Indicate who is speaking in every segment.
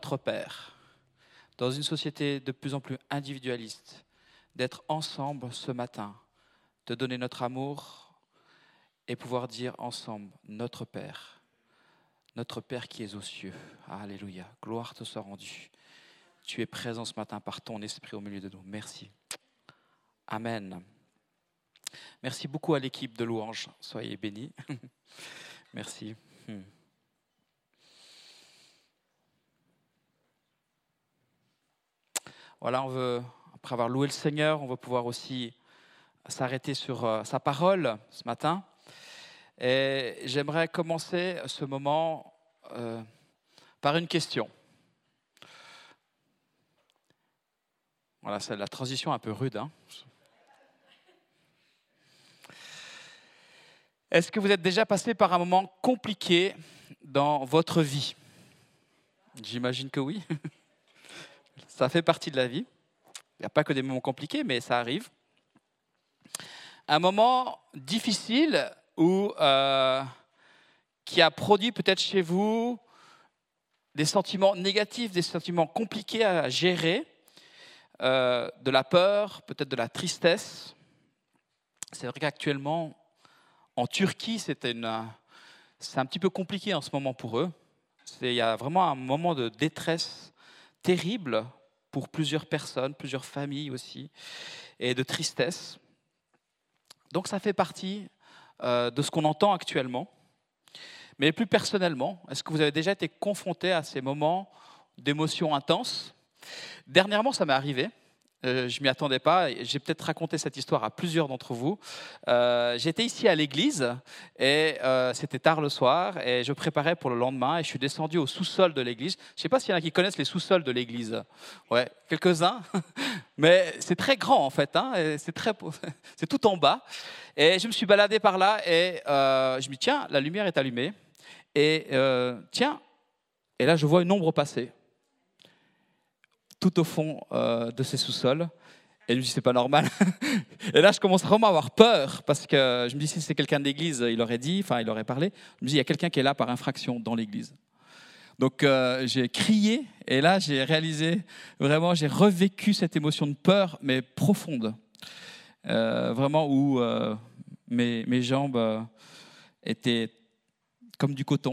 Speaker 1: notre Père, dans une société de plus en plus individualiste, d'être ensemble ce matin, de donner notre amour et pouvoir dire ensemble notre Père qui est aux cieux. Alléluia, gloire te soit rendue. Tu es présent ce matin par ton esprit au milieu de nous. Merci. Amen. Merci beaucoup à l'équipe de louanges. Soyez bénis. Merci. Voilà, après avoir loué le Seigneur, on va pouvoir aussi s'arrêter sur sa parole ce matin. Et j'aimerais commencer ce moment par une question. Voilà, c'est la transition un peu rude. Hein. Est-ce que vous êtes déjà passé par un moment compliqué dans votre vie ? J'imagine que oui. Ça fait partie de la vie. Il n'y a pas que des moments compliqués, mais ça arrive. Un moment difficile qui a produit peut-être chez vous des sentiments négatifs, des sentiments compliqués à gérer, de la peur, peut-être de la tristesse. C'est vrai qu'actuellement, en Turquie, c'est un petit peu compliqué en ce moment pour eux. Il y a vraiment un moment de détresse terrible pour plusieurs personnes, plusieurs familles aussi, et de tristesse. Donc ça fait partie de ce qu'on entend actuellement. Mais plus personnellement, est-ce que vous avez déjà été confronté à ces moments d'émotions intenses ? Dernièrement, ça m'est arrivé. Je ne m'y attendais pas. J'ai peut-être raconté cette histoire à plusieurs d'entre vous. J'étais ici à l'église et c'était tard le soir et je préparais pour le lendemain et je suis descendu au sous-sol de l'église. Je ne sais pas s'il y en a qui connaissent les sous-sols de l'église. Ouais, quelques-uns. Mais c'est très grand en fait. Hein, et c'est tout en bas. Et je me suis baladé par là et je me dis tiens, la lumière est allumée. Et tiens, et là je vois une ombre passer tout au fond de ces sous-sols. Et je me dis, c'est pas normal. Et là, je commence vraiment à avoir peur, parce que je me dis, si c'est quelqu'un de l'église, il aurait parlé. Je me dis, il y a quelqu'un qui est là par infraction dans l'église. Donc, j'ai crié, et là, j'ai réalisé, vraiment, j'ai revécu cette émotion de peur, mais profonde. Vraiment, où mes jambes étaient comme du coton.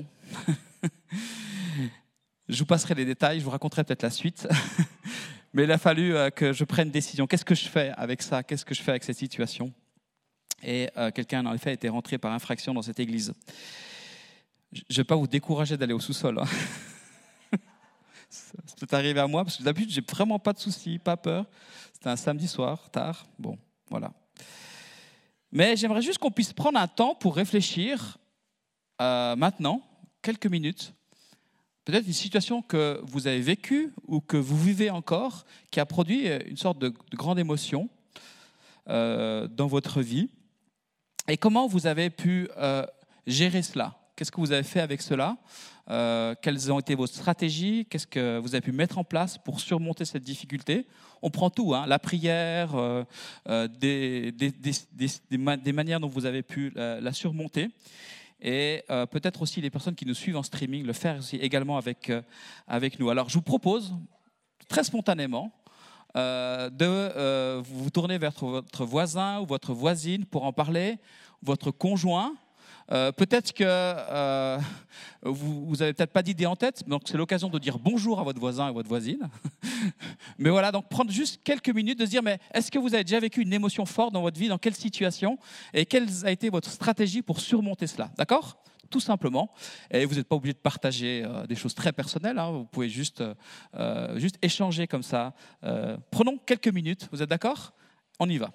Speaker 1: Je vous passerai les détails, je vous raconterai peut-être la suite. Mais il a fallu que je prenne une décision. Qu'est-ce que je fais avec ça ? Qu'est-ce que je fais avec cette situation ? Et quelqu'un, en effet, était rentré par infraction dans cette église. Je ne vais pas vous décourager d'aller au sous-sol. Hein. Ça peut arriver à moi, parce que d'habitude, je n'ai vraiment pas de soucis, pas peur. C'était un samedi soir, tard. Bon, voilà. Mais j'aimerais juste qu'on puisse prendre un temps pour réfléchir maintenant, quelques minutes, peut-être une situation que vous avez vécue ou que vous vivez encore, qui a produit une sorte de grande émotion dans votre vie. Et comment vous avez pu gérer cela ? Qu'est-ce que vous avez fait avec cela ? Quelles ont été vos stratégies ? Qu'est-ce que vous avez pu mettre en place pour surmonter cette difficulté ? On prend tout, hein, la prière, des manières dont vous avez pu la surmonter. Et peut-être aussi les personnes qui nous suivent en streaming le faire aussi également avec nous. Alors je vous propose très spontanément de vous tourner vers votre voisin ou votre voisine pour en parler, votre conjoint. Peut-être que vous n'avez peut-être pas d'idée en tête, donc c'est l'occasion de dire bonjour à votre voisin et votre voisine. Mais voilà, donc prendre juste quelques minutes de se dire, mais est-ce que vous avez déjà vécu une émotion forte dans votre vie, dans quelle situation, et quelle a été votre stratégie pour surmonter cela, d'accord ? Tout simplement. Et vous n'êtes pas obligé de partager des choses très personnelles, hein, vous pouvez juste échanger comme ça. Prenons quelques minutes, vous êtes d'accord ? On y va.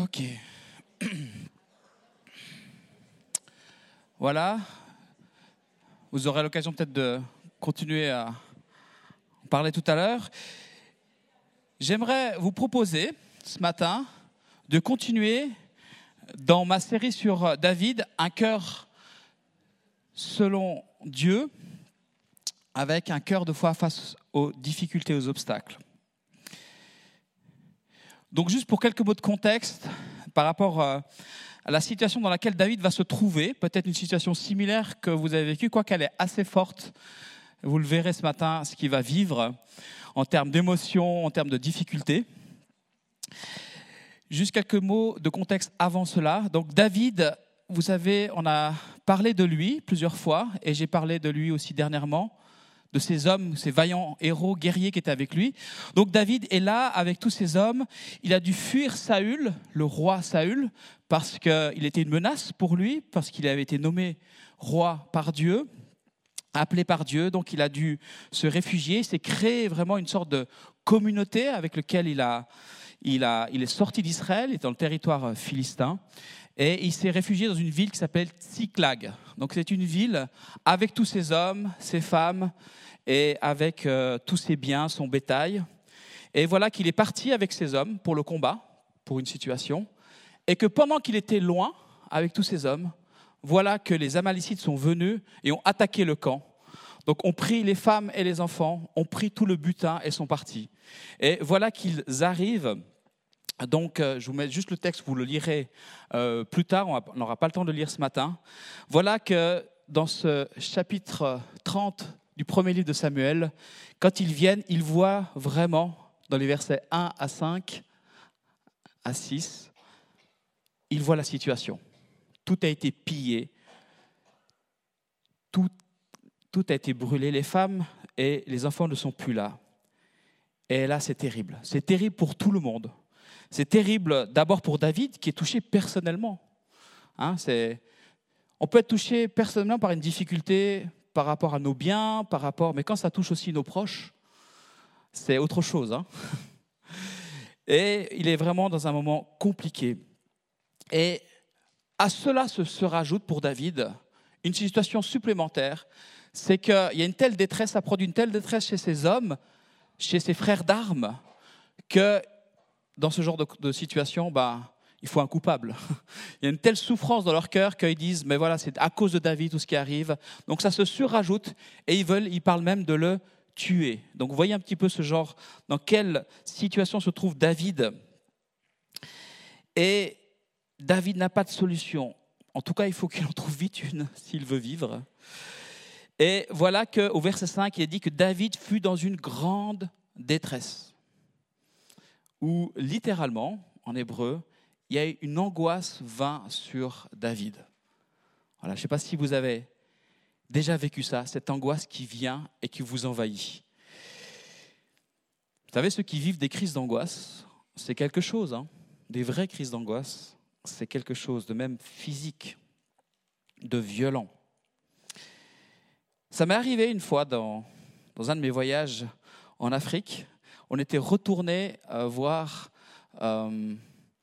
Speaker 1: Ok. Voilà. Vous aurez l'occasion peut-être de continuer à en parler tout à l'heure. J'aimerais vous proposer ce matin de continuer dans ma série sur David, un cœur selon Dieu, avec un cœur de foi face aux difficultés, aux obstacles. Donc juste pour quelques mots de contexte par rapport à la situation dans laquelle David va se trouver, peut-être une situation similaire que vous avez vécue, quoiqu'elle est assez forte. Vous le verrez ce matin, ce qu'il va vivre en termes d'émotions, en termes de difficultés. Juste quelques mots de contexte avant cela. Donc David, vous savez, on a parlé de lui plusieurs fois, et j'ai parlé de lui aussi dernièrement, de ces hommes, ces vaillants héros, guerriers qui étaient avec lui. Donc David est là avec tous ces hommes. Il a dû fuir Saül, le roi Saül, parce qu'il était une menace pour lui, parce qu'il avait été nommé roi par Dieu, appelé par Dieu. Donc il a dû se réfugier. Il s'est créé vraiment une sorte de communauté avec laquelle il est sorti d'Israël, il est dans le territoire philistin. Et il s'est réfugié dans une ville qui s'appelle Tsiklag. Donc c'est une ville avec tous ses hommes, ses femmes et avec tous ses biens, son bétail. Et voilà qu'il est parti avec ses hommes pour le combat, pour une situation. Et que pendant qu'il était loin avec tous ses hommes, voilà que les Amalécites sont venus et ont attaqué le camp. Donc ont pris les femmes et les enfants, ont pris tout le butin et sont partis. Et voilà qu'ils arrivent. Donc, je vous mets juste le texte, vous le lirez plus tard, on n'aura pas le temps de le lire ce matin. Voilà que dans ce chapitre 30 du premier livre de Samuel, quand ils viennent, ils voient vraiment, dans les versets 1 à 5, à 6, ils voient la situation. Tout a été pillé, tout a été brûlé, les femmes et les enfants ne sont plus là. Et là, c'est terrible. C'est terrible pour tout le monde. C'est terrible d'abord pour David, qui est touché personnellement. On peut être touché personnellement par une difficulté par rapport à nos biens, mais quand ça touche aussi nos proches, c'est autre chose. Et il est vraiment dans un moment compliqué. Et à cela se rajoute pour David une situation supplémentaire, c'est qu'il y a une telle détresse, ça produit une telle détresse chez ses hommes, chez ses frères d'armes, que dans ce genre de situation, il faut un coupable. Il y a une telle souffrance dans leur cœur qu'ils disent, mais voilà, c'est à cause de David tout ce qui arrive. Donc ça se surajoute et ils parlent même de le tuer. Donc vous voyez un petit peu ce genre, dans quelle situation se trouve David. Et David n'a pas de solution. En tout cas, il faut qu'il en trouve vite une s'il veut vivre. Et voilà qu'au verset 5, il est dit que David fut dans une grande détresse. Où littéralement, en hébreu, il y a une angoisse vint sur David. Voilà, je ne sais pas si vous avez déjà vécu ça, cette angoisse qui vient et qui vous envahit. Vous savez, ceux qui vivent des crises d'angoisse, c'est quelque chose, des vraies crises d'angoisse, c'est quelque chose de même physique, de violent. Ça m'est arrivé une fois dans un de mes voyages en Afrique. On était retourné voir le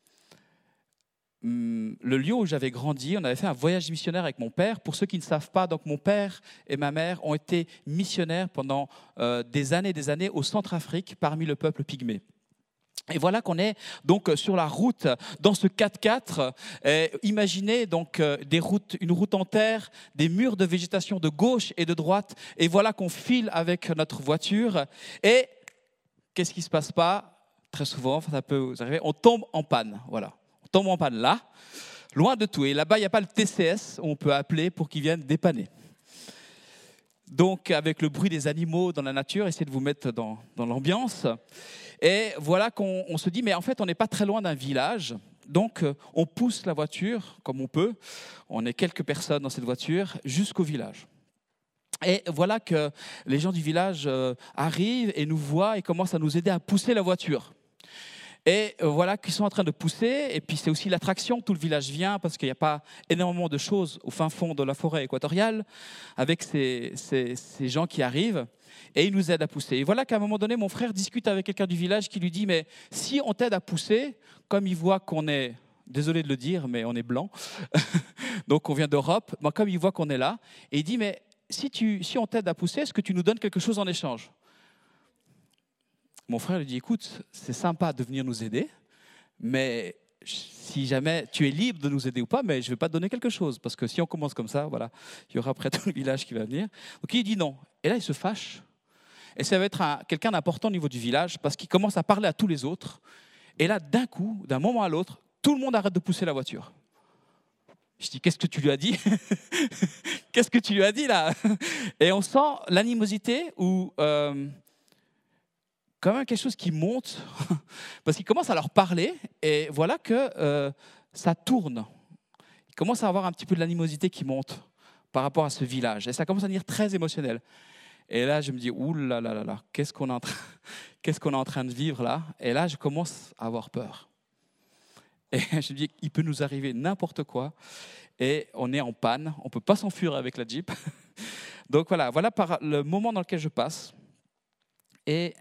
Speaker 1: lieu où j'avais grandi. On avait fait un voyage missionnaire avec mon père. Pour ceux qui ne savent pas, donc mon père et ma mère ont été missionnaires pendant des années au Centrafrique parmi le peuple pygmée. Et voilà qu'on est donc sur la route, dans ce 4x4. Imaginez donc une route en terre, des murs de végétation de gauche et de droite. Et voilà qu'on file avec notre voiture. Et qu'est-ce qui ne se passe pas? Très souvent, ça peut vous arriver, on tombe en panne. Voilà. On tombe en panne là, loin de tout. Et là-bas, il n'y a pas le TCS où on peut appeler pour qu'ils viennent dépanner. Donc, avec le bruit des animaux dans la nature, essayez de vous mettre dans l'ambiance. Et voilà qu'on se dit, mais en fait, on n'est pas très loin d'un village. Donc, on pousse la voiture comme on peut. On est quelques personnes dans cette voiture jusqu'au village. Et voilà que les gens du village arrivent et nous voient et commencent à nous aider à pousser la voiture. Et voilà qu'ils sont en train de pousser. Et puis c'est aussi l'attraction, tout le village vient parce qu'il n'y a pas énormément de choses au fin fond de la forêt équatoriale avec ces gens qui arrivent. Et ils nous aident à pousser. Et voilà qu'à un moment donné, mon frère discute avec quelqu'un du village qui lui dit « Mais si on t'aide à pousser, comme il voit qu'on est désolé de le dire, mais on est blanc. Donc on vient d'Europe. Moi, comme il voit qu'on est là, et il dit, mais si on t'aide à pousser, est-ce que tu nous donnes quelque chose en échange? Mon frère lui dit, écoute, c'est sympa de venir nous aider, mais si jamais tu es libre de nous aider ou pas, mais je ne vais pas te donner quelque chose, parce que si on commence comme ça, voilà, il y aura après tout le village qui va venir. Donc il dit non. Et là, il se fâche. Et ça va être quelqu'un d'important au niveau du village, parce qu'il commence à parler à tous les autres. Et là, d'un coup, d'un moment à l'autre, tout le monde arrête de pousser la voiture. Je dis, qu'est-ce que tu lui as dit? Qu'est-ce que tu lui as dit là? Et on sent l'animosité ou quand même quelque chose qui monte, parce qu'il commence à leur parler, et voilà que ça tourne. Il commence à avoir un petit peu de l'animosité qui monte par rapport à ce village, et ça commence à devenir très émotionnel. Et là, je me dis, ouh là là là là, qu'est-ce qu'on est en train de vivre là? Et là, je commence à avoir peur. Et je me dis, il peut nous arriver n'importe quoi, et on est en panne, on ne peut pas s'enfuir avec la Jeep. Donc voilà par le moment dans lequel je passe. Et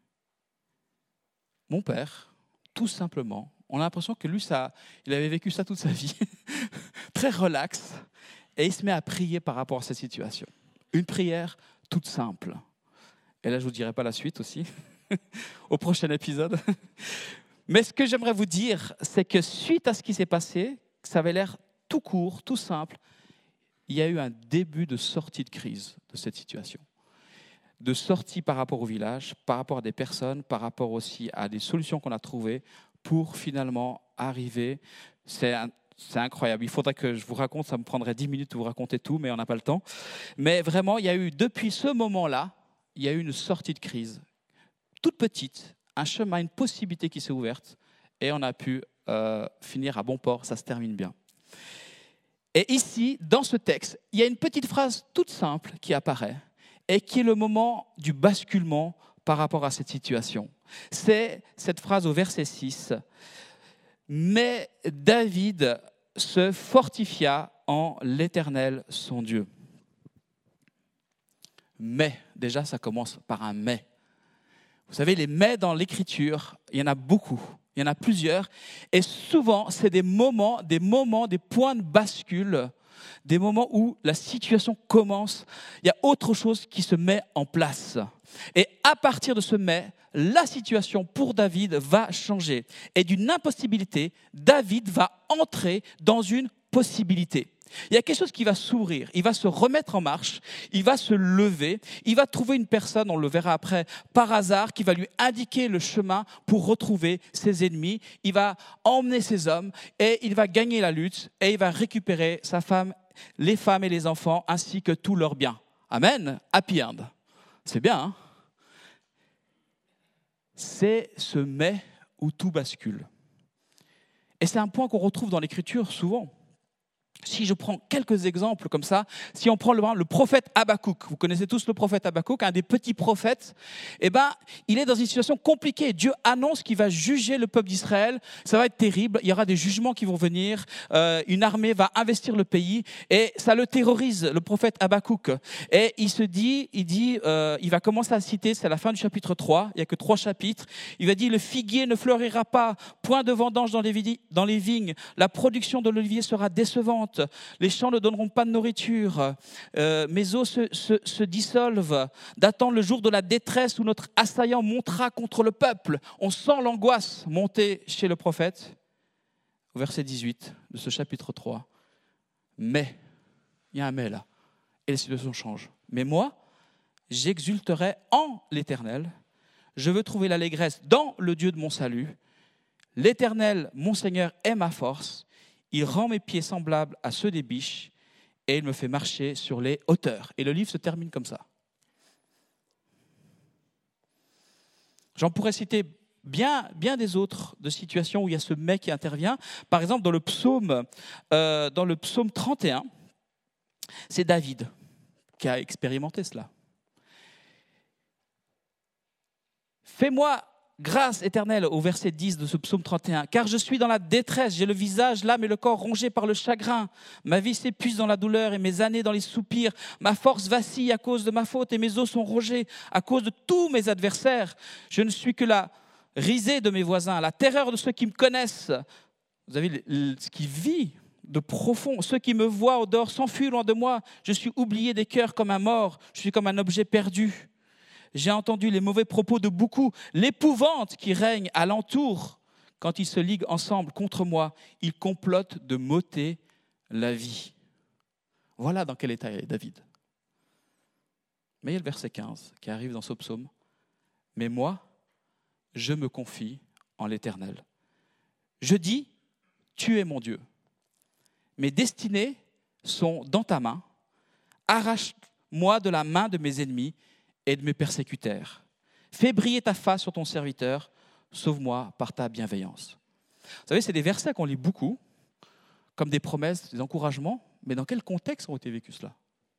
Speaker 1: mon père, tout simplement, on a l'impression que lui, il avait vécu ça toute sa vie, très relax, et il se met à prier par rapport à cette situation. Une prière toute simple. Et là, je ne vous dirai pas la suite aussi, au prochain épisode. Mais ce que j'aimerais vous dire, c'est que suite à ce qui s'est passé, ça avait l'air tout court, tout simple, il y a eu un début de sortie de crise de cette situation. De sortie par rapport au village, par rapport à des personnes, par rapport aussi à des solutions qu'on a trouvées pour finalement arriver. C'est incroyable. Il faudrait que je vous raconte, ça me prendrait 10 minutes de vous raconter tout, mais on n'a pas le temps. Mais vraiment, il y a eu, depuis ce moment-là, il y a eu une sortie de crise, toute petite, un chemin, une possibilité qui s'est ouverte, et on a pu finir à bon port, ça se termine bien. Et ici, dans ce texte, il y a une petite phrase toute simple qui apparaît, et qui est le moment du basculement par rapport à cette situation. C'est cette phrase au verset 6. « Mais David se fortifia en l'Éternel, son Dieu. » Mais, déjà, ça commence par un « mais ». Vous savez, les « mais » dans l'Écriture, il y en a beaucoup, il y en a plusieurs. Et souvent, c'est des moments, des points de bascule, des moments où la situation commence, il y a autre chose qui se met en place. Et à partir de ce mais, la situation pour David va changer. Et d'une impossibilité, David va entrer dans une possibilité. Il y a quelque chose qui va s'ouvrir, il va se remettre en marche, il va se lever, il va trouver une personne, on le verra après, par hasard, qui va lui indiquer le chemin pour retrouver ses ennemis. Il va emmener ses hommes et il va gagner la lutte et il va récupérer sa femme, les femmes et les enfants, ainsi que tous leurs biens. Amen. Happy end. C'est bien, hein? C'est ce mais où tout bascule. Et c'est un point qu'on retrouve dans l'Écriture souvent. Si je prends quelques exemples comme ça, si on prend le prophète Habakkuk, vous connaissez tous le prophète Habakkuk, un des petits prophètes, il est dans une situation compliquée. Dieu annonce qu'il va juger le peuple d'Israël, ça va être terrible, il y aura des jugements qui vont venir, une armée va investir le pays et ça le terrorise, le prophète Habakkuk. Et il va commencer à citer, c'est à la fin du chapitre 3, il n'y a que 3 chapitres, il va dire « Le figuier ne fleurira pas, point de vendange dans les vignes, la production de l'olivier sera décevante. Les champs ne donneront pas de nourriture, mes eaux se dissolvent, d'attendre le jour de la détresse où notre assaillant montera contre le peuple. » On sent l'angoisse monter chez le prophète. Au verset 18 de ce chapitre 3. Mais, il y a un mais là, et la situation change. Mais moi, j'exulterai en l'Éternel. Je veux trouver l'allégresse dans le Dieu de mon salut. L'Éternel, mon Seigneur, est ma force. Il rend mes pieds semblables à ceux des biches et il me fait marcher sur les hauteurs. Et le livre se termine comme ça. J'en pourrais citer bien des autres de situations où il y a ce mais qui intervient. Par exemple, dans le psaume 31, c'est David qui a expérimenté cela. Fais-moi grâce éternelle, au verset 10 de ce psaume 31, car je suis dans la détresse, j'ai le visage, l'âme et le corps rongés par le chagrin. Ma vie s'épuise dans la douleur et mes années dans les soupirs. Ma force vacille à cause de ma faute et mes os sont rongés à cause de tous mes adversaires. Je ne suis que la risée de mes voisins, la terreur de ceux qui me connaissent. Vous avez ce qui vit de profond. Ceux qui me voient au dehors s'enfuient loin de moi. Je suis oublié des cœurs comme un mort. Je suis comme un objet perdu. J'ai entendu les mauvais propos de beaucoup, l'épouvante qui règne alentour. Quand ils se liguent ensemble contre moi, ils complotent de m'ôter la vie. Voilà dans quel état est David. Mais il y a le verset 15 qui arrive dans ce psaume. Mais moi, je me confie en l'Éternel. Je dis, tu es mon Dieu. Mes destinées sont dans ta main. Arrache-moi de la main de mes ennemis et de mes persécuteurs. Fais briller ta face sur ton serviteur. Sauve-moi par ta bienveillance. Vous savez, c'est des versets qu'on lit beaucoup, comme des promesses, des encouragements, mais dans quel contexte ont été vécus cela?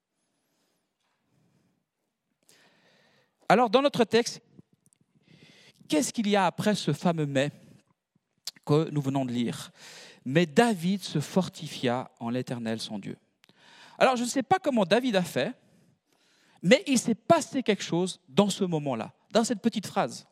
Speaker 1: Alors, dans notre texte, qu'est-ce qu'il y a après ce fameux « mais » que nous venons de lire? Mais David se fortifia en l'Éternel son Dieu. Alors, je ne sais pas comment David a fait, mais il s'est passé quelque chose dans ce moment-là, dans cette petite phrase.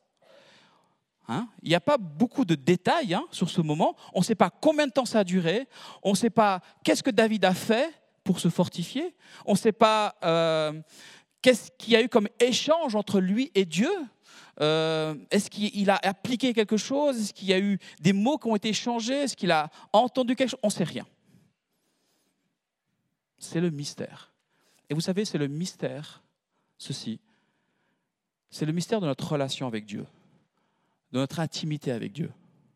Speaker 1: Il n'y a pas beaucoup de détails sur ce moment. On ne sait pas combien de temps ça a duré. On ne sait pas qu'est-ce que David a fait pour se fortifier. On ne sait pas qu'est-ce qu'il y a eu comme échange entre lui et Dieu. Est-ce qu'il a appliqué quelque chose? Est-ce qu'il y a eu des mots qui ont été échangés? Est-ce qu'il a entendu quelque chose? On ne sait rien. C'est le mystère. Et vous savez, c'est le mystère, ceci. C'est le mystère de notre relation avec Dieu, de notre intimité avec Dieu.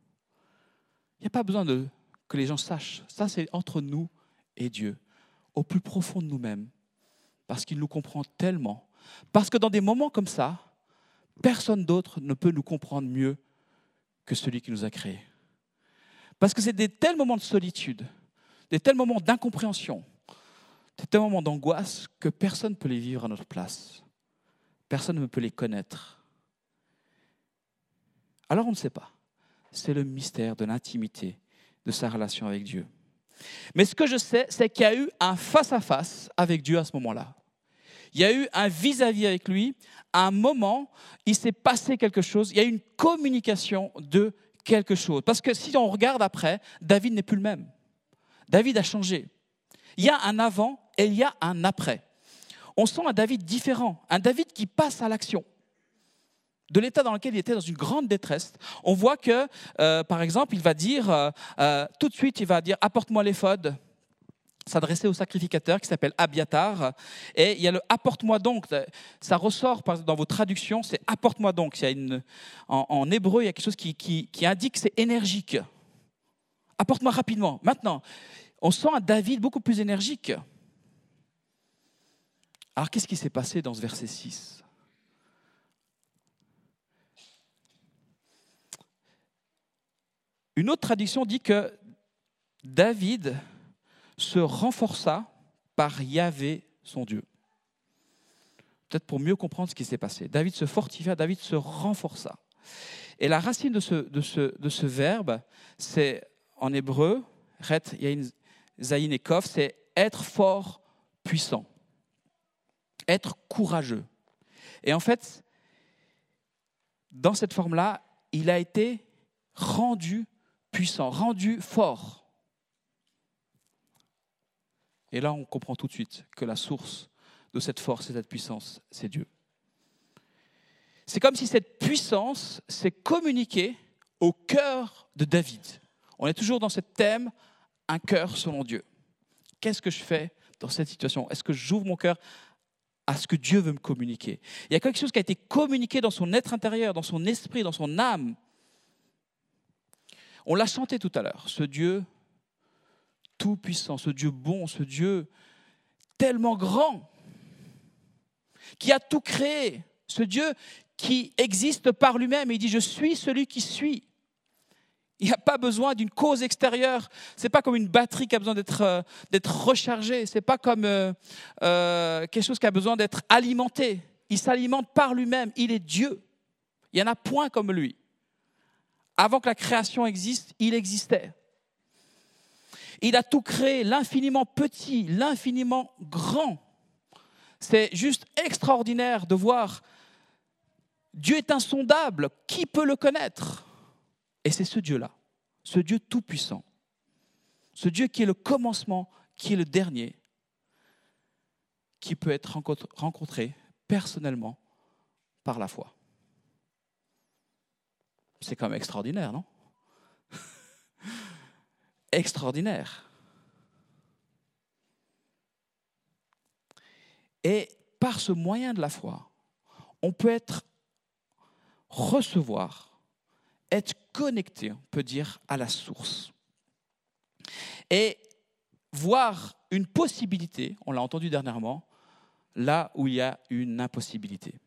Speaker 1: Il n'y a pas besoin que les gens sachent. Ça, c'est entre nous et Dieu, au plus profond de nous-mêmes, parce qu'il nous comprend tellement. Parce que dans des moments comme ça, personne d'autre ne peut nous comprendre mieux que celui qui nous a créés. Parce que c'est des tels moments de solitude, des tels moments d'incompréhension, des tels moments d'angoisse que personne ne peut les vivre à notre place. Personne ne peut les connaître. Alors on ne sait pas. C'est le mystère de l'intimité de sa relation avec Dieu. Mais ce que je sais, c'est qu'il y a eu un face-à-face avec Dieu à ce moment-là. Il y a eu un vis-à-vis avec lui. À un moment, il s'est passé quelque chose. Il y a eu une communication de quelque chose. Parce que si on regarde après, David n'est plus le même. David a changé. Il y a un avant et il y a un après. On sent un David différent. Un David qui passe à l'action. De l'état dans lequel il était, dans une grande détresse. On voit que, par exemple, il va dire, tout de suite, il va dire « apporte-moi l'éphod », s'adresser au sacrificateur qui s'appelle Abiatar. Et il y a le « apporte-moi donc », ça ressort dans vos traductions, c'est « apporte-moi donc ». En hébreu, il y a quelque chose qui indique que c'est énergique. « Apporte-moi rapidement ». Maintenant, on sent un David beaucoup plus énergique. Alors, qu'est-ce qui s'est passé dans ce verset 6 ? Une autre traduction dit que David se renforça par Yahvé, son Dieu. Peut-être pour mieux comprendre ce qui s'est passé. David se fortifia, David se renforça. Et la racine de ce verbe, c'est en hébreu, ret yain zayin et kof, c'est être fort, puissant. Être courageux. Et en fait, dans cette forme-là, il a été rendu puissant, rendu fort. Et là, on comprend tout de suite que la source de cette force et de cette puissance, c'est Dieu. C'est comme si cette puissance s'est communiquée au cœur de David. On est toujours dans ce thème, un cœur selon Dieu. Qu'est-ce que je fais dans cette situation? Est-ce que j'ouvre mon cœur à ce que Dieu veut me communiquer? Il y a quelque chose qui a été communiqué dans son être intérieur, dans son esprit, dans son âme. On l'a chanté tout à l'heure, ce Dieu tout-puissant, ce Dieu bon, ce Dieu tellement grand, qui a tout créé, ce Dieu qui existe par lui-même. Et il dit, je suis celui qui suis. Il n'y a pas besoin d'une cause extérieure. Ce n'est pas comme une batterie qui a besoin d'être rechargée. Ce n'est pas comme quelque chose qui a besoin d'être alimenté. Il s'alimente par lui-même. Il est Dieu. Il n'y en a point comme lui. Avant que la création existe, il existait. Il a tout créé, l'infiniment petit, l'infiniment grand. C'est juste extraordinaire de voir. Dieu est insondable. Qui peut le connaître? Et c'est ce Dieu-là, ce Dieu tout-puissant, ce Dieu qui est le commencement, qui est le dernier, qui peut être rencontré personnellement par la foi. C'est quand même extraordinaire, non? Extraordinaire. Et par ce moyen de la foi, on peut recevoir, être connecté, on peut dire, à la source. Et voir une possibilité, on l'a entendu dernièrement, là où il y a une impossibilité.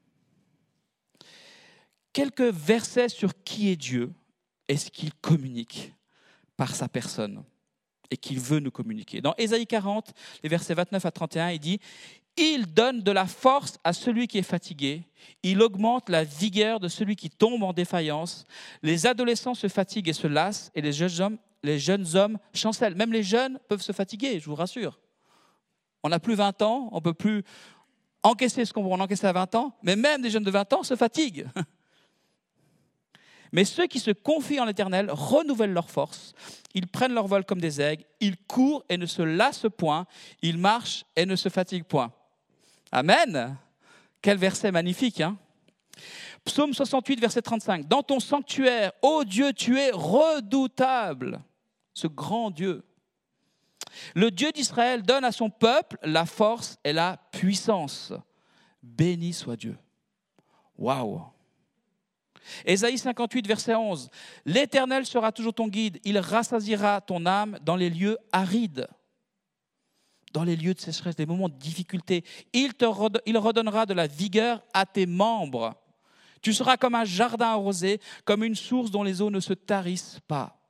Speaker 1: Quelques versets sur qui est Dieu et ce qu'il communique par sa personne et qu'il veut nous communiquer. Dans Ésaïe 40, les versets 29 à 31, il dit « Il donne de la force à celui qui est fatigué, il augmente la vigueur de celui qui tombe en défaillance. Les adolescents se fatiguent et se lassent, et les jeunes hommes chancellent. » Même les jeunes peuvent se fatiguer, je vous rassure. On n'a plus 20 ans, on ne peut plus encaisser ce qu'on encaissait à 20 ans, mais même des jeunes de 20 ans se fatiguent. Mais ceux qui se confient en l'Éternel renouvellent leur force. Ils prennent leur vol comme des aigles. Ils courent et ne se lassent point. Ils marchent et ne se fatiguent point. Amen. Quel verset magnifique, hein? Psaume 68, verset 35. Dans ton sanctuaire, ô Dieu, tu es redoutable. Ce grand Dieu. Le Dieu d'Israël donne à son peuple la force et la puissance. Béni soit Dieu. Waouh! Ésaïe 58, verset 11. L'Éternel sera toujours ton guide. Il rassasiera ton âme dans les lieux arides, dans les lieux de sécheresse, des moments de difficulté. Il redonnera de la vigueur à tes membres. Tu seras comme un jardin arrosé, comme une source dont les eaux ne se tarissent pas.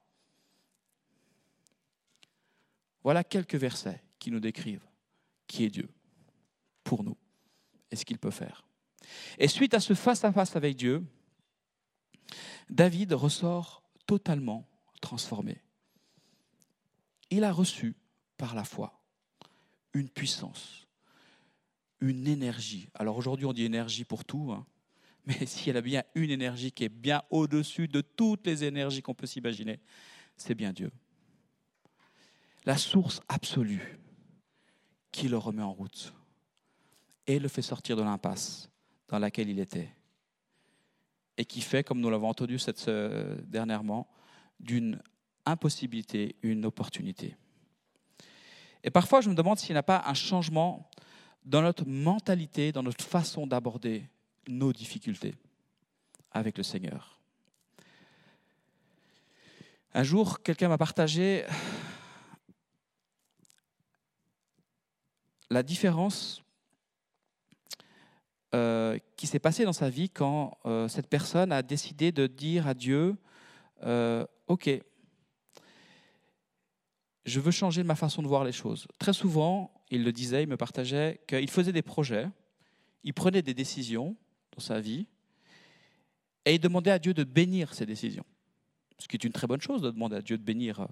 Speaker 1: Voilà quelques versets qui nous décrivent qui est Dieu pour nous et ce qu'il peut faire. Et suite à ce face-à-face avec Dieu, David ressort totalement transformé. Il a reçu par la foi une puissance, une énergie. Alors aujourd'hui on dit énergie pour tout, hein, mais s'il y a bien une énergie qui est bien au-dessus de toutes les énergies qu'on peut s'imaginer, c'est bien Dieu. La source absolue qui le remet en route et le fait sortir de l'impasse dans laquelle il était. Et qui fait, comme nous l'avons entendu dernièrement, d'une impossibilité une opportunité. Et parfois, je me demande s'il n'y a pas un changement dans notre mentalité, dans notre façon d'aborder nos difficultés avec le Seigneur. Un jour, quelqu'un m'a partagé la différence qui s'est passé dans sa vie quand cette personne a décidé de dire à Dieu ok, je veux changer ma façon de voir les choses. Très souvent, il le disait, il me partageait qu'il faisait des projets, il prenait des décisions dans sa vie et il demandait à Dieu de bénir ces décisions. Ce qui est une très bonne chose de demander à Dieu de bénir.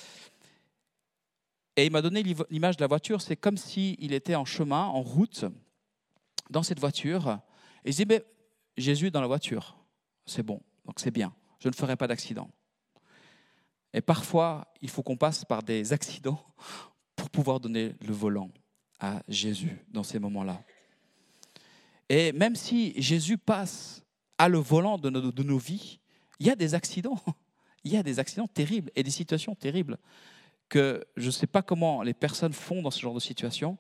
Speaker 1: Et il m'a donné l'image de la voiture, c'est comme s'il était en chemin, en route, dans cette voiture, et il dit, mais Jésus est dans la voiture, c'est bon, donc c'est bien, je ne ferai pas d'accident. Et parfois, il faut qu'on passe par des accidents pour pouvoir donner le volant à Jésus dans ces moments-là. Et même si Jésus passe à le volant de nos vies, il y a des accidents terribles et des situations terribles que je ne sais pas comment les personnes font dans ce genre de situation.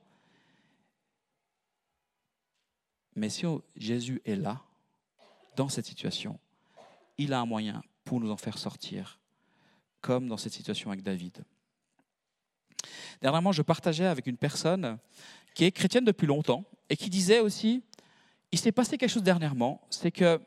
Speaker 1: Mais si Jésus est là, dans cette situation, il a un moyen pour nous en faire sortir, comme dans cette situation avec David. Dernièrement, je partageais avec une personne qui est chrétienne depuis longtemps et qui disait aussi, il s'est passé quelque chose dernièrement, c'est que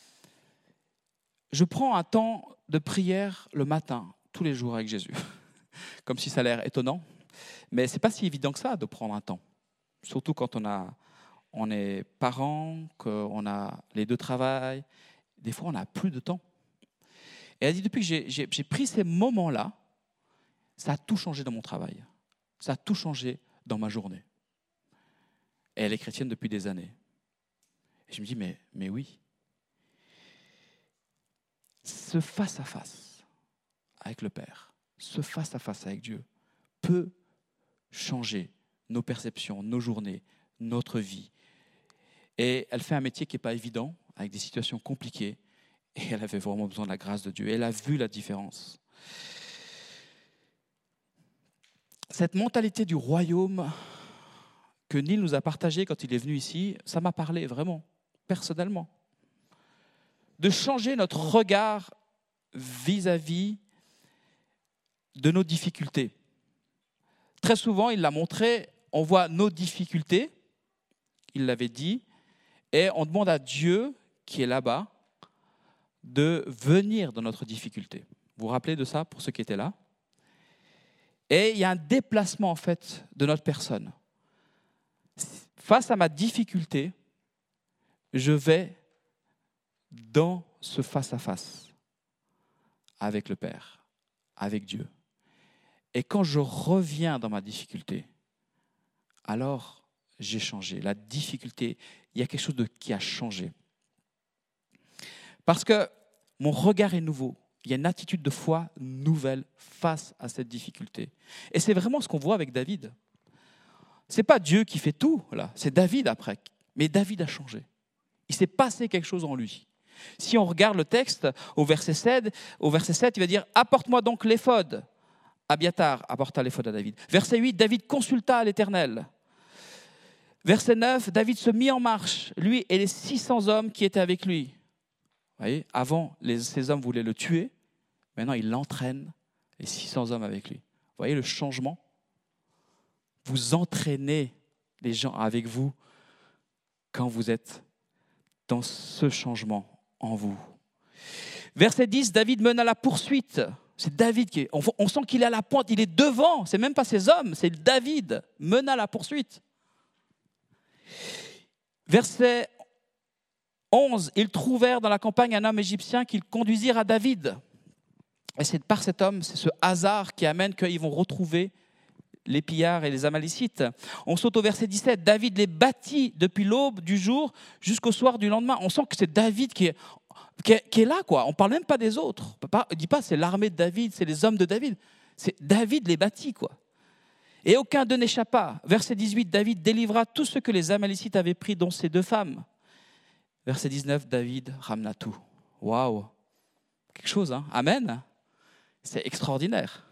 Speaker 1: je prends un temps de prière le matin, tous les jours avec Jésus. Comme si ça a l'air étonnant, mais ce n'est pas si évident que ça de prendre un temps. Surtout quand on est parents, qu'on a les deux travails, des fois on n'a plus de temps. Et elle dit, depuis que j'ai pris ces moments-là, ça a tout changé dans mon travail. Ça a tout changé dans ma journée. Et elle est chrétienne depuis des années. Et je me dis, mais oui. Ce face-à-face avec le Père, ce face-à-face avec Dieu, peut changer nos perceptions, nos journées, notre vie. Et elle fait un métier qui n'est pas évident, avec des situations compliquées, et elle avait vraiment besoin de la grâce de Dieu. Et elle a vu la différence. Cette mentalité du royaume que Neil nous a partagée quand il est venu ici, ça m'a parlé vraiment, personnellement. De changer notre regard vis-à-vis de nos difficultés. Très souvent, il l'a montré, on voit nos difficultés, il l'avait dit, et on demande à Dieu, qui est là-bas, de venir dans notre difficulté. Vous vous rappelez de ça, pour ceux qui étaient là? Et il y a un déplacement, en fait, de notre personne. Face à ma difficulté, je vais dans ce face-à-face avec le Père, avec Dieu. Et quand je reviens dans ma difficulté, alors j'ai changé. La difficulté, il y a quelque chose qui a changé. Parce que mon regard est nouveau. Il y a une attitude de foi nouvelle face à cette difficulté. Et c'est vraiment ce qu'on voit avec David. Ce n'est pas Dieu qui fait tout, là. C'est David après. Mais David a changé. Il s'est passé quelque chose en lui. Si on regarde le texte, au verset 7, il va dire « Apporte-moi donc l'éphod ». Abiatar apporta l'éphod à David. Verset 8, David consulta l'Éternel. Verset 9, David se mit en marche, lui et les 600 hommes qui étaient avec lui. Vous voyez, avant, ces hommes voulaient le tuer. Maintenant, il entraîne les 600 hommes avec lui. Vous voyez le changement? Vous entraînez les gens avec vous quand vous êtes dans ce changement en vous. Verset 10, David mena la poursuite. C'est David qui est... On sent qu'il est à la pointe, il est devant. Ce n'est même pas ses hommes, c'est David mena la poursuite. Verset 11, ils trouvèrent dans la campagne un homme égyptien qu'ils conduisirent à David. Et c'est par cet homme, c'est ce hasard qui amène qu'ils vont retrouver les pillards et les Amalécites. On saute au verset 17. David les bâtit depuis l'aube du jour jusqu'au soir du lendemain. On sent que c'est David qui est là, quoi. On ne parle même pas des autres. On ne dit pas c'est l'armée de David, c'est les hommes de David. C'est David les bâtit, quoi. Et aucun d'eux n'échappa. Verset 18, David délivra tout ce que les Amalécites avaient pris, dont ses 2 femmes. Verset 19, David ramena tout. Waouh! Quelque chose, hein? Amen. C'est extraordinaire.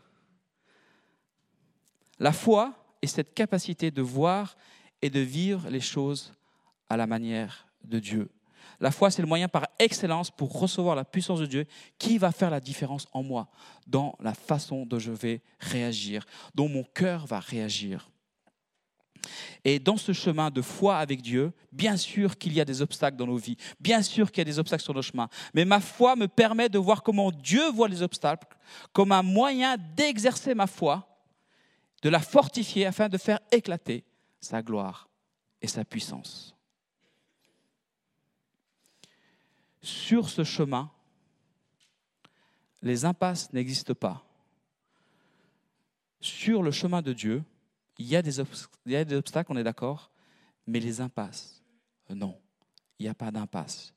Speaker 1: La foi est cette capacité de voir et de vivre les choses à la manière de Dieu. La foi, c'est le moyen par excellence pour recevoir la puissance de Dieu qui va faire la différence en moi, dans la façon dont je vais réagir, dont mon cœur va réagir. Et dans ce chemin de foi avec Dieu, bien sûr qu'il y a des obstacles dans nos vies, bien sûr qu'il y a des obstacles sur nos chemins, mais ma foi me permet de voir comment Dieu voit les obstacles, comme un moyen d'exercer ma foi, de la fortifier afin de faire éclater sa gloire et sa puissance. Sur ce chemin, les impasses n'existent pas. Sur le chemin de Dieu, il y a des obstacles, on est d'accord, mais les impasses, non, il n'y a pas d'impasse.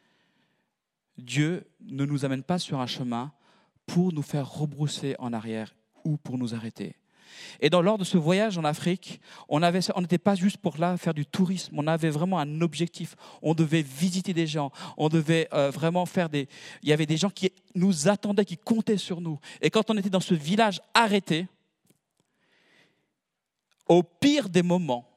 Speaker 1: Dieu ne nous amène pas sur un chemin pour nous faire rebrousser en arrière ou pour nous arrêter. Et lors de ce voyage en Afrique, on n'était pas juste pour là faire du tourisme, on avait vraiment un objectif. On devait visiter des gens, on devait vraiment faire des... Il y avait des gens qui nous attendaient, qui comptaient sur nous. Et quand on était dans ce village arrêté, au pire des moments,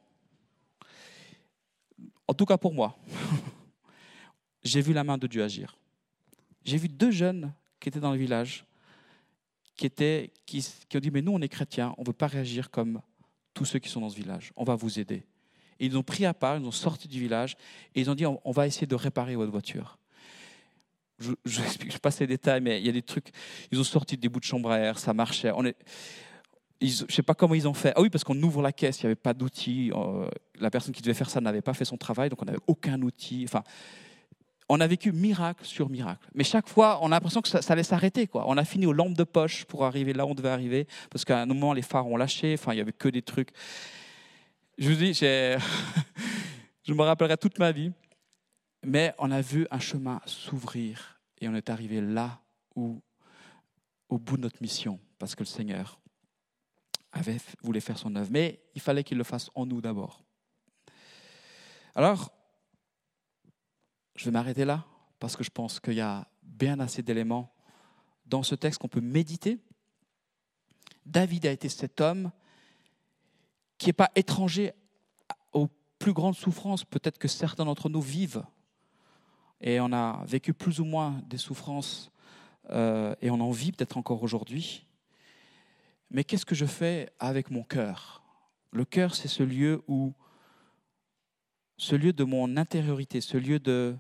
Speaker 1: en tout cas pour moi, j'ai vu la main de Dieu agir. J'ai vu 2 jeunes qui étaient dans le village, qui ont dit « mais nous on est chrétiens, on ne veut pas réagir comme tous ceux qui sont dans ce village, on va vous aider ». Et ils ont pris à part, ils ont sorti du village et ils ont dit « on va essayer de réparer votre voiture ». Je ne passe les détails, mais il y a des trucs, ils ont sorti des bouts de chambre à air, ça marchait. Je ne sais pas comment ils ont fait. Ah oui, parce qu'on ouvre la caisse, il n'y avait pas d'outils. La personne qui devait faire ça n'avait pas fait son travail, donc on n'avait aucun outil. Enfin, on a vécu miracle sur miracle. Mais chaque fois, on a l'impression que ça allait s'arrêter, quoi. On a fini aux lampes de poche pour arriver là où on devait arriver, parce qu'à un moment, les phares ont lâché. Enfin, il n'y avait que des trucs. Je vous dis, je me rappellerai toute ma vie. Mais on a vu un chemin s'ouvrir et on est arrivé là où au bout de notre mission, parce que le Seigneur voulait faire son œuvre. Mais il fallait qu'il le fasse en nous d'abord. Alors, je vais m'arrêter là, parce que je pense qu'il y a bien assez d'éléments dans ce texte qu'on peut méditer. David a été cet homme qui n'est pas étranger aux plus grandes souffrances, peut-être que certains d'entre nous vivent. Et on a vécu plus ou moins des souffrances, et on en vit peut-être encore aujourd'hui. Mais qu'est-ce que je fais avec mon cœur ? Le cœur, c'est ce lieu de mon intériorité, ce lieu de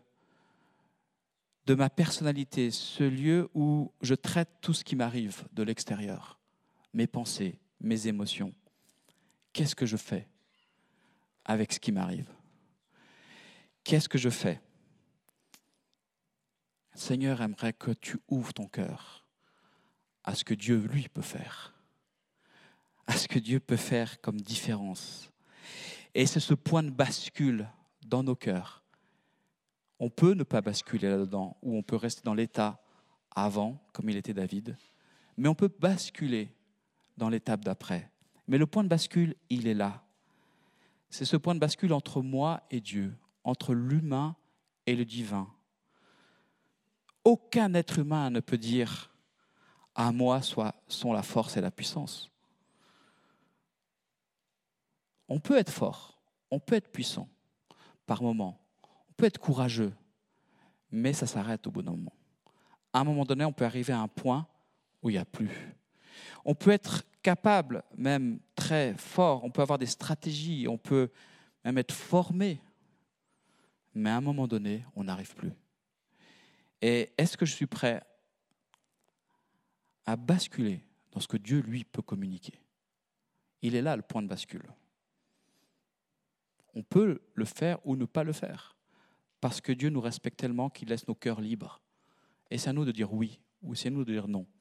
Speaker 1: ma personnalité, ce lieu où je traite tout ce qui m'arrive de l'extérieur, mes pensées, mes émotions. Qu'est-ce que je fais avec ce qui m'arrive ? Qu'est-ce que je fais ? Le Seigneur aimerait que tu ouvres ton cœur à ce que Dieu, lui, peut faire. À ce que Dieu peut faire comme différence. Et c'est ce point de bascule dans nos cœurs. On peut ne pas basculer là-dedans, ou on peut rester dans l'état avant, comme il était David, mais on peut basculer dans l'étape d'après. Mais le point de bascule, il est là. C'est ce point de bascule entre moi et Dieu, entre l'humain et le divin. Aucun être humain ne peut dire « à moi sont la force et la puissance ». On peut être fort, on peut être puissant par moment, on peut être courageux, mais ça s'arrête au bout d'un moment. À un moment donné, on peut arriver à un point où il n'y a plus. On peut être capable, même très fort, on peut avoir des stratégies, on peut même être formé, mais à un moment donné, on n'arrive plus. Et est-ce que je suis prêt à basculer dans ce que Dieu, lui, peut communiquer ? Il est là le point de bascule. On peut le faire ou ne pas le faire, parce que Dieu nous respecte tellement qu'il laisse nos cœurs libres. Et c'est à nous de dire oui, ou c'est à nous de dire non.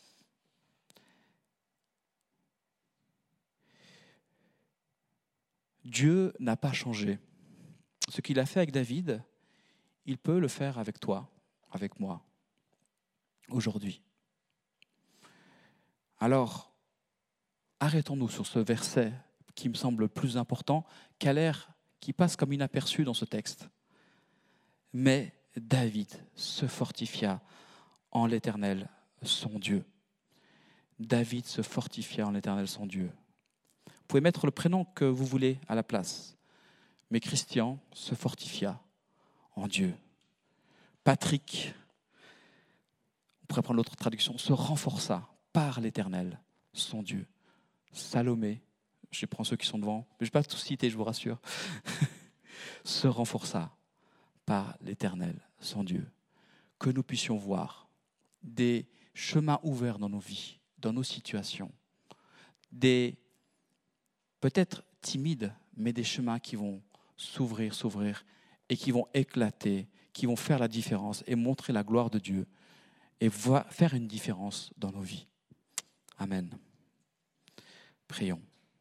Speaker 1: Dieu n'a pas changé. Ce qu'il a fait avec David, il peut le faire avec toi, avec moi, aujourd'hui. Alors, arrêtons-nous sur ce verset qui me semble le plus important, qui passe comme inaperçu dans ce texte. Mais David se fortifia en l'Éternel, son Dieu. David se fortifia en l'Éternel, son Dieu. Vous pouvez mettre le prénom que vous voulez à la place. Mais Christian se fortifia en Dieu. Patrick, on pourrait prendre l'autre traduction, se renforça par l'Éternel, son Dieu. Salomé, je prends ceux qui sont devant, mais je ne vais pas tous citer, je vous rassure, se renforça par l'Éternel, son Dieu. Que nous puissions voir des chemins ouverts dans nos vies, dans nos situations, des peut-être timides, mais des chemins qui vont s'ouvrir et qui vont éclater, qui vont faire la différence et montrer la gloire de Dieu et faire une différence dans nos vies. Amen. Prions.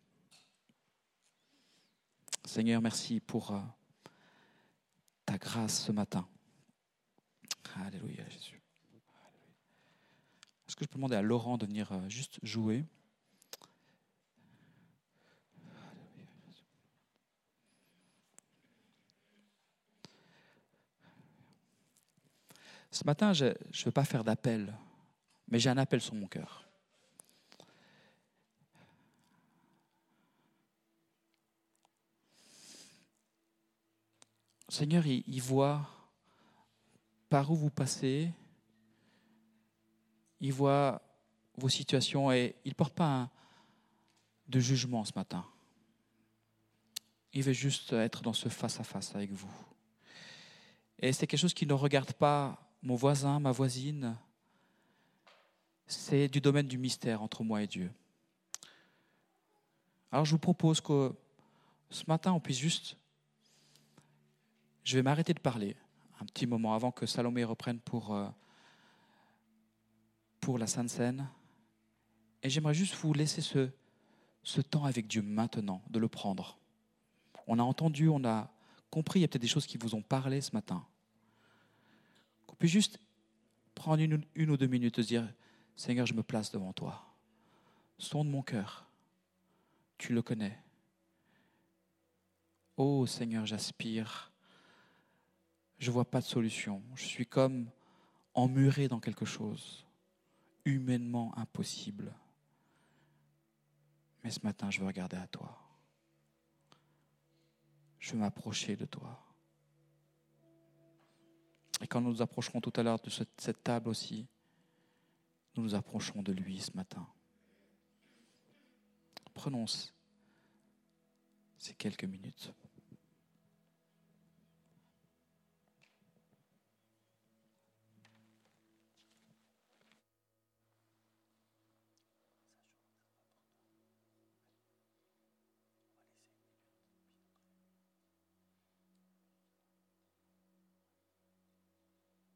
Speaker 1: Seigneur, merci pour ta grâce ce matin. Alléluia, Jésus. Est-ce que je peux demander à Laurent de venir juste jouer ? Ce matin, je ne veux pas faire d'appel, mais j'ai un appel sur mon cœur. Seigneur, il voit par où vous passez, il voit vos situations et il ne porte pas de jugement ce matin. Il veut juste être dans ce face-à-face avec vous. Et c'est quelque chose qui ne regarde pas mon voisin, ma voisine. C'est du domaine du mystère entre moi et Dieu. Alors je vous propose que ce matin, on puisse juste... Je vais m'arrêter de parler un petit moment avant que Salomé reprenne pour la Sainte Seine. Et j'aimerais juste vous laisser ce temps avec Dieu maintenant, de le prendre. On a entendu, on a compris, il y a peut-être des choses qui vous ont parlé ce matin. Qu'on puisse juste prendre une ou deux minutes et se dire, Seigneur, je me place devant toi. Sonde mon cœur. Tu le connais. Oh Seigneur, j'aspire. Je ne vois pas de solution. Je suis comme emmuré dans quelque chose, humainement impossible. Mais ce matin, je veux regarder à toi. Je veux m'approcher de toi. Et quand nous nous approcherons tout à l'heure de cette table aussi, nous nous approcherons de lui ce matin. Prenons ces quelques minutes.